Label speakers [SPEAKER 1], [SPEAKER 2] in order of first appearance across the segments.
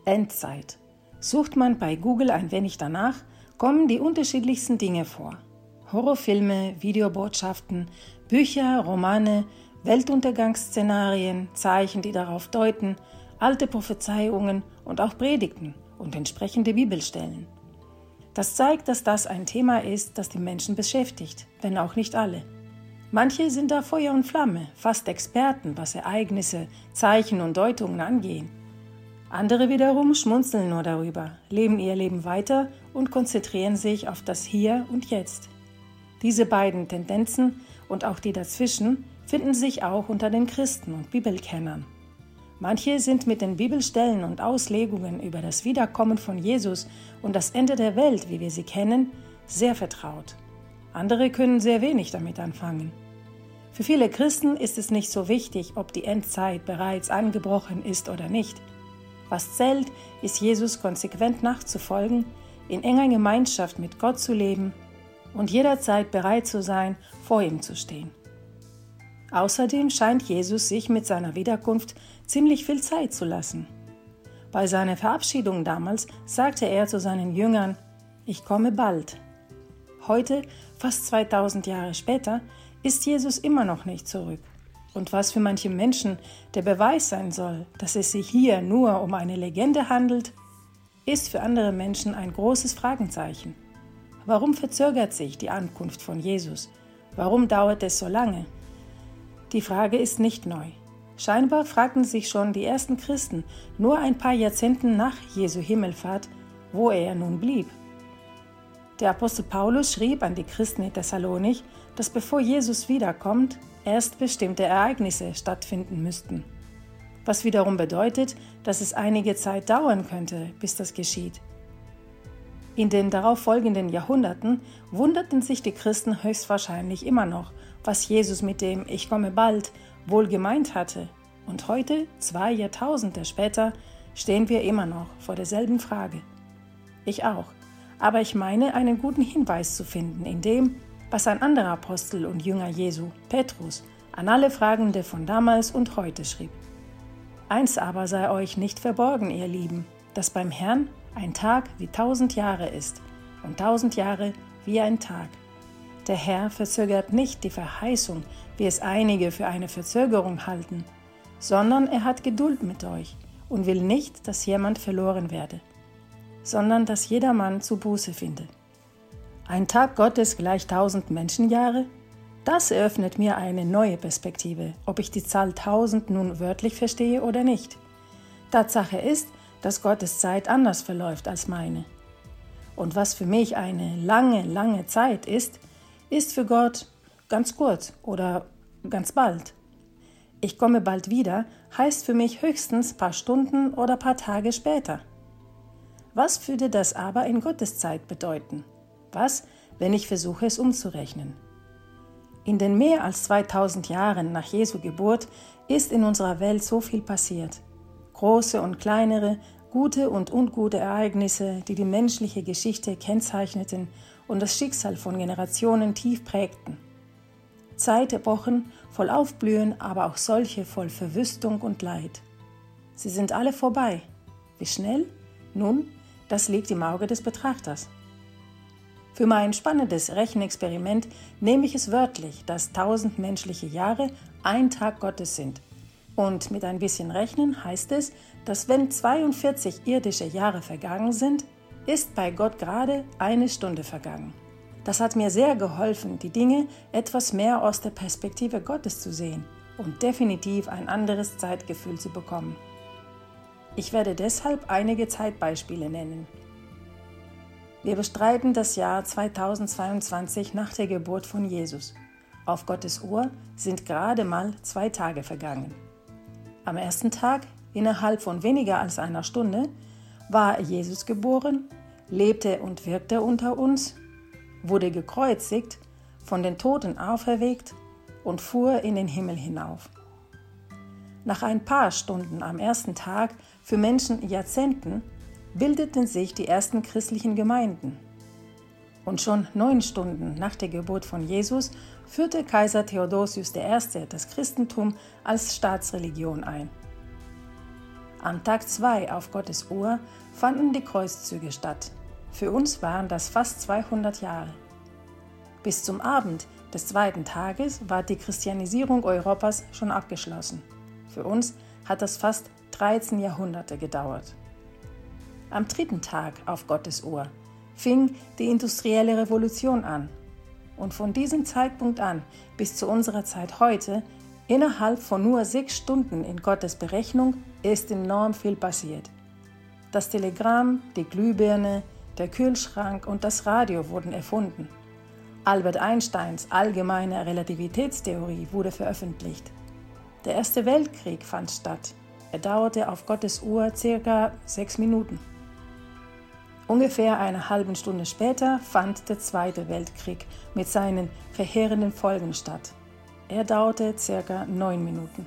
[SPEAKER 1] Endzeit. Sucht man bei Google ein wenig danach, kommen die unterschiedlichsten Dinge vor. Horrorfilme, Videobotschaften, Bücher, Romane, Weltuntergangsszenarien, Zeichen, die darauf deuten, alte Prophezeiungen und auch Predigten und entsprechende Bibelstellen. Das zeigt, dass das ein Thema ist, das die Menschen beschäftigt, wenn auch nicht alle. Manche sind da Feuer und Flamme, fast Experten, was Ereignisse, Zeichen und Deutungen angehen. Andere wiederum schmunzeln nur darüber, leben ihr Leben weiter und konzentrieren sich auf das Hier und Jetzt. Diese beiden Tendenzen und auch die dazwischen finden sich auch unter den Christen und Bibelkennern. Manche sind mit den Bibelstellen und Auslegungen über das Wiederkommen von Jesus und das Ende der Welt, wie wir sie kennen, sehr vertraut. Andere können sehr wenig damit anfangen. Für viele Christen ist es nicht so wichtig, ob die Endzeit bereits angebrochen ist oder nicht. Was zählt, ist Jesus konsequent nachzufolgen, in enger Gemeinschaft mit Gott zu leben und jederzeit bereit zu sein, vor ihm zu stehen. Außerdem scheint Jesus sich mit seiner Wiederkunft ziemlich viel Zeit zu lassen. Bei seiner Verabschiedung damals sagte er zu seinen Jüngern: „Ich komme bald." Heute, fast 2000 Jahre später, ist Jesus immer noch nicht zurück. Und was für manche Menschen der Beweis sein soll, dass es sich hier nur um eine Legende handelt, ist für andere Menschen ein großes Fragezeichen. Warum verzögert sich die Ankunft von Jesus? Warum dauert es so lange? Die Frage ist nicht neu. Scheinbar fragten sich schon die ersten Christen nur ein paar Jahrzehnte nach Jesu Himmelfahrt, wo er nun blieb. Der Apostel Paulus schrieb an die Christen in Thessalonich, dass bevor Jesus wiederkommt, erst bestimmte Ereignisse stattfinden müssten. Was wiederum bedeutet, dass es einige Zeit dauern könnte, bis das geschieht. In den darauffolgenden Jahrhunderten wunderten sich die Christen höchstwahrscheinlich immer noch, was Jesus mit dem „Ich komme bald" wohl gemeint hatte. Und heute, 2 Jahrtausende später, stehen wir immer noch vor derselben Frage. Ich auch. Aber ich meine, einen guten Hinweis zu finden in dem, was ein anderer Apostel und Jünger Jesu, Petrus, an alle Fragende von damals und heute schrieb. Eins aber sei euch nicht verborgen, ihr Lieben, dass beim Herrn ein Tag wie 1000 Jahre ist und 1000 Jahre wie ein Tag. Der Herr verzögert nicht die Verheißung, wie es einige für eine Verzögerung halten, sondern er hat Geduld mit euch und will nicht, dass jemand verloren werde, sondern dass jedermann zu Buße finde. Ein Tag Gottes gleich 1000 Menschenjahre? Das eröffnet mir eine neue Perspektive, ob ich die Zahl 1000 nun wörtlich verstehe oder nicht. Tatsache ist, dass Gottes Zeit anders verläuft als meine. Und was für mich eine lange, lange Zeit ist, ist für Gott ganz kurz oder ganz bald. Ich komme bald wieder, heißt für mich höchstens paar Stunden oder paar Tage später. Was würde das aber in Gottes Zeit bedeuten? Was, wenn ich versuche, es umzurechnen? In den mehr als 2000 Jahren nach Jesu Geburt ist in unserer Welt so viel passiert. Große und kleinere, gute und ungute Ereignisse, die die menschliche Geschichte kennzeichneten und das Schicksal von Generationen tief prägten. Zeitepochen voll Aufblühen, aber auch solche voll Verwüstung und Leid. Sie sind alle vorbei. Wie schnell? Nun, das liegt im Auge des Betrachters. Für mein spannendes Rechenexperiment nehme ich es wörtlich, dass 1000 menschliche Jahre ein Tag Gottes sind. Und mit ein bisschen Rechnen heißt es, dass wenn 42 irdische Jahre vergangen sind, ist bei Gott gerade 1 Stunde vergangen. Das hat mir sehr geholfen, die Dinge etwas mehr aus der Perspektive Gottes zu sehen und definitiv ein anderes Zeitgefühl zu bekommen. Ich werde deshalb einige Zeitbeispiele nennen. Wir bestreiten das Jahr 2022 nach der Geburt von Jesus. Auf Gottes Uhr sind gerade mal 2 Tage vergangen. Am ersten Tag, innerhalb von weniger als einer Stunde, war Jesus geboren, lebte und wirkte unter uns, wurde gekreuzigt, von den Toten auferweckt und fuhr in den Himmel hinauf. Nach ein paar Stunden am ersten Tag, für Menschen Jahrzehnten, bildeten sich die ersten christlichen Gemeinden. Und schon 9 Stunden nach der Geburt von Jesus führte Kaiser Theodosius I. das Christentum als Staatsreligion ein. Am Tag 2 auf Gottes Uhr fanden die Kreuzzüge statt. Für uns waren das fast 200 Jahre. Bis zum Abend des zweiten Tages war die Christianisierung Europas schon abgeschlossen. Für uns hat das fast 13 Jahrhunderte gedauert. Am dritten Tag auf Gottes Uhr fing die industrielle Revolution an. Und von diesem Zeitpunkt an bis zu unserer Zeit heute, innerhalb von nur 6 Stunden in Gottes Berechnung, ist enorm viel passiert. Das Telegramm, die Glühbirne, der Kühlschrank und das Radio wurden erfunden. Albert Einsteins allgemeine Relativitätstheorie wurde veröffentlicht. Der Erste Weltkrieg fand statt. Er dauerte auf Gottes Uhr ca. 6 Minuten. Ungefähr eine halbe Stunde später fand der Zweite Weltkrieg mit seinen verheerenden Folgen statt. Er dauerte ca. 9 Minuten.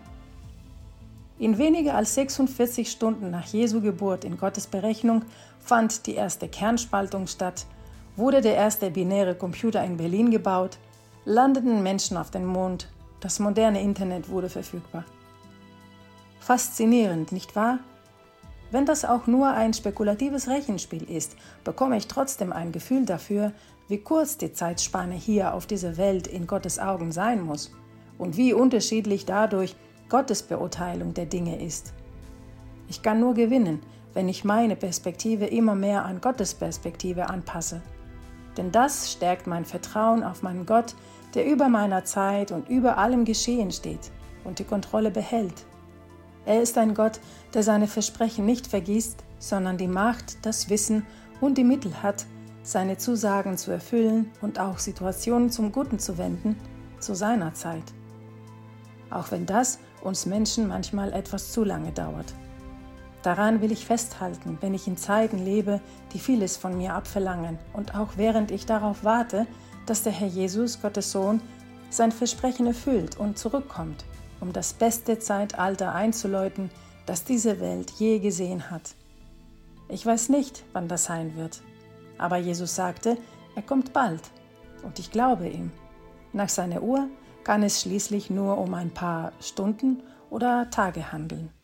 [SPEAKER 1] In weniger als 46 Stunden nach Jesu Geburt in Gottes Berechnung fand die erste Kernspaltung statt, wurde der erste binäre Computer in Berlin gebaut, landeten Menschen auf dem Mond, das moderne Internet wurde verfügbar. Faszinierend, nicht wahr? Wenn das auch nur ein spekulatives Rechenspiel ist, bekomme ich trotzdem ein Gefühl dafür, wie kurz die Zeitspanne hier auf dieser Welt in Gottes Augen sein muss und wie unterschiedlich dadurch Gottes Beurteilung der Dinge ist. Ich kann nur gewinnen, wenn ich meine Perspektive immer mehr an Gottes Perspektive anpasse. Denn das stärkt mein Vertrauen auf meinen Gott, der über meiner Zeit und über allem Geschehen steht und die Kontrolle behält. Er ist ein Gott, der seine Versprechen nicht vergisst, sondern die Macht, das Wissen und die Mittel hat, seine Zusagen zu erfüllen und auch Situationen zum Guten zu wenden, zu seiner Zeit. Auch wenn das uns Menschen manchmal etwas zu lange dauert. Daran will ich festhalten, wenn ich in Zeiten lebe, die vieles von mir abverlangen und auch während ich darauf warte, dass der Herr Jesus, Gottes Sohn, sein Versprechen erfüllt und zurückkommt, um das beste Zeitalter einzuläuten, das diese Welt je gesehen hat. Ich weiß nicht, wann das sein wird, aber Jesus sagte, er kommt bald und ich glaube ihm. Nach seiner Uhr kann es schließlich nur um ein paar Stunden oder Tage handeln.